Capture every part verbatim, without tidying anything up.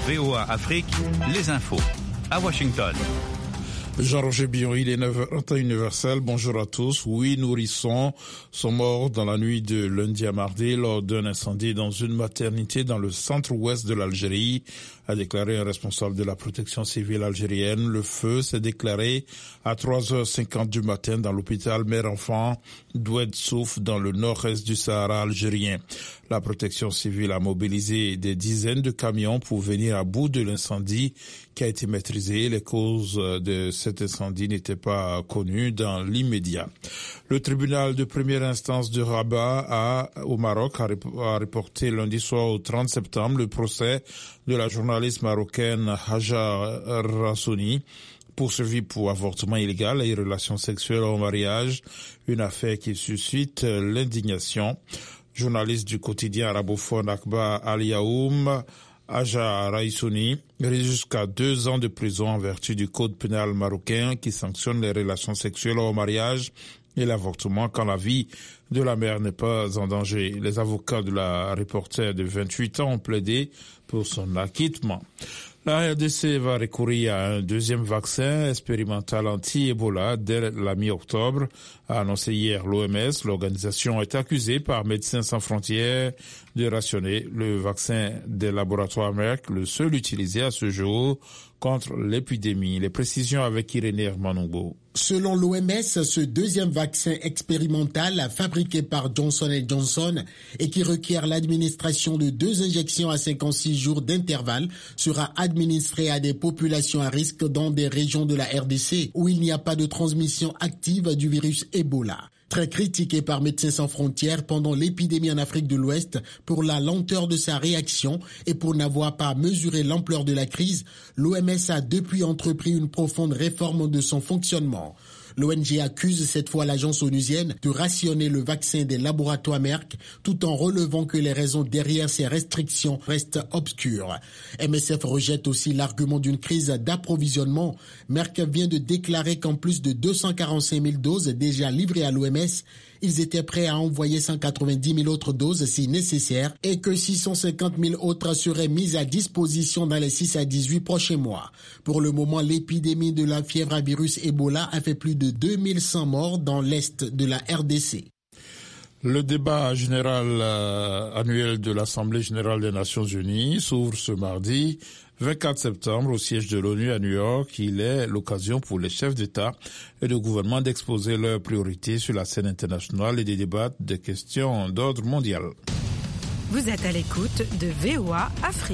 V O A Afrique, les infos. À Washington. Jean-Roger Billon, il est neuf heures trente universel. Bonjour à tous. Huit nourrissons sont morts dans la nuit de lundi à mardi lors d'un incendie dans une maternité dans le centre-ouest de l'Algérie, a déclaré un responsable de la protection civile algérienne. Le feu s'est déclaré à trois heures cinquante du matin dans l'hôpital mère-enfant d'Oued Souf dans le nord-est du Sahara algérien. La protection civile a mobilisé des dizaines de camions pour venir à bout de l'incendie qui a été maîtrisé. Les causes de cet incendie n'étaient pas connues dans l'immédiat. Le tribunal de première instance de Rabat a, au Maroc a reporté lundi soir au trente septembre le procès de la journaliste marocaine Haja Rassouni, poursuivie pour avortement illégal et relations sexuelles au mariage, une affaire qui suscite l'indignation. Journaliste du quotidien arabophone Akhbar Al-Yaoum, Haja Rassouni risque jusqu'à deux ans de prison en vertu du code pénal marocain qui sanctionne les relations sexuelles au mariage et l'avortement quand la vie de la mère n'est pas en danger. Les avocats de la reporter de vingt-huit ans ont plaidé pour son acquittement. La R D C va recourir à un deuxième vaccin expérimental anti-Ebola dès la mi-octobre, a annoncé hier l'O M S. L'organisation est accusée par Médecins sans frontières de rationner le vaccin des laboratoires Merck, le seul utilisé à ce jour contre l'épidémie. Les précisions avec Irénée Hermanongo. Selon l'O M S, ce deuxième vaccin expérimental fabriqué par Johnson and Johnson et qui requiert l'administration de deux injections à cinquante-six jours d'intervalle sera administré à des populations à risque dans des régions de la R D C où il n'y a pas de transmission active du virus Ebola. Très critiqué par Médecins sans frontières pendant l'épidémie en Afrique de l'Ouest pour la lenteur de sa réaction et pour n'avoir pas mesuré l'ampleur de la crise, l'O M S a depuis entrepris une profonde réforme de son fonctionnement. L'O N G accuse cette fois l'agence onusienne de rationner le vaccin des laboratoires Merck tout en relevant que les raisons derrière ces restrictions restent obscures. M S F rejette aussi l'argument d'une crise d'approvisionnement. Merck vient de déclarer qu'en plus de deux cent quarante-cinq mille doses déjà livrées à l'O M S, ils étaient prêts à envoyer cent quatre-vingt-dix mille autres doses si nécessaire et que six cent cinquante mille autres seraient mises à disposition dans les six à dix-huit prochains mois. Pour le moment, l'épidémie de la fièvre à virus Ebola a fait plus de deux mille cent morts dans l'est de la R D C. Le débat général euh, annuel de l'Assemblée générale des Nations unies s'ouvre ce mardi vingt-quatre septembre au siège de l'ONU à New York. Il est l'occasion pour les chefs d'État et de gouvernement d'exposer leurs priorités sur la scène internationale et de débattre des questions d'ordre mondial. Vous êtes à l'écoute de V O A Afrique.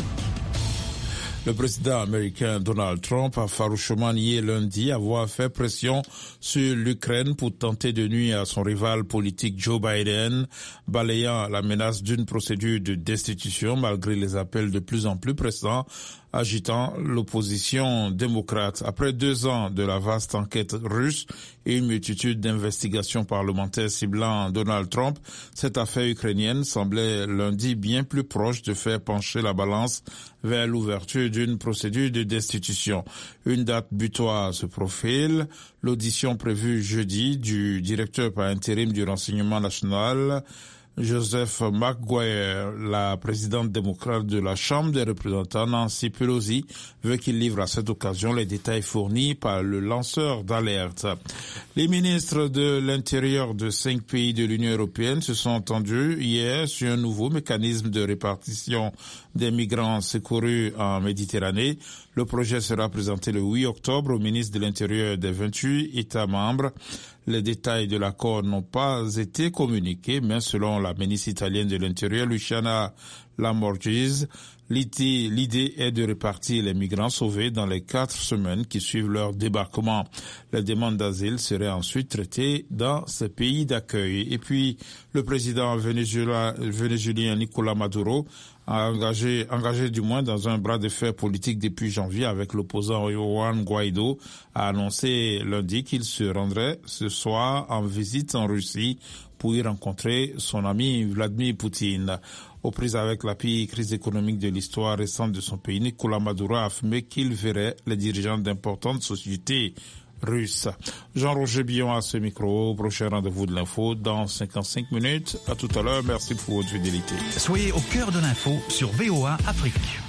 Le président américain Donald Trump a farouchement nié lundi avoir fait pression sur l'Ukraine pour tenter de nuire à son rival politique Joe Biden, balayant la menace d'une procédure de destitution malgré les appels de plus en plus pressants agitant l'opposition démocrate. Après deux ans de la vaste enquête russe et une multitude d'investigations parlementaires ciblant Donald Trump, cette affaire ukrainienne semblait lundi bien plus proche de faire pencher la balance vers l'ouverture d'une procédure de destitution. Une date butoir se profile, l'audition prévue jeudi du directeur par intérim du renseignement national, Joseph McGuire, la présidente démocrate de la Chambre des représentants, Nancy Pelosi, veut qu'il livre à cette occasion les détails fournis par le lanceur d'alerte. Les ministres de l'Intérieur de cinq pays de l'Union européenne se sont entendus hier sur un nouveau mécanisme de répartition des migrants secourus en Méditerranée. Le projet sera présenté le huit octobre au ministre de l'Intérieur des vingt-huit États membres. Les détails de l'accord n'ont pas été communiqués, mais selon la ministre italienne de l'Intérieur, Luciana Lamorgese, l'idée est de répartir les migrants sauvés dans les quatre semaines qui suivent leur débarquement. Les demandes d'asile seraient ensuite traitées dans ces pays d'accueil. Et puis, le président vénézuélien Nicolás Maduro a engagé, engagé du moins dans un bras de fer politique depuis janvier avec l'opposant Juan Guaido, a annoncé lundi qu'il se rendrait ce soir en visite en Russie pour y rencontrer son ami Vladimir Poutine. Aux prises avec la pire crise économique de l'histoire récente de son pays, Nicolás Maduro a affirmé qu'il verrait les dirigeants d'importantes sociétés russes. Jean-Roger Billon à ce micro. Prochain rendez-vous de l'info dans cinquante-cinq minutes. À tout à l'heure. Merci pour votre fidélité. Soyez au cœur de l'info sur V O A Afrique.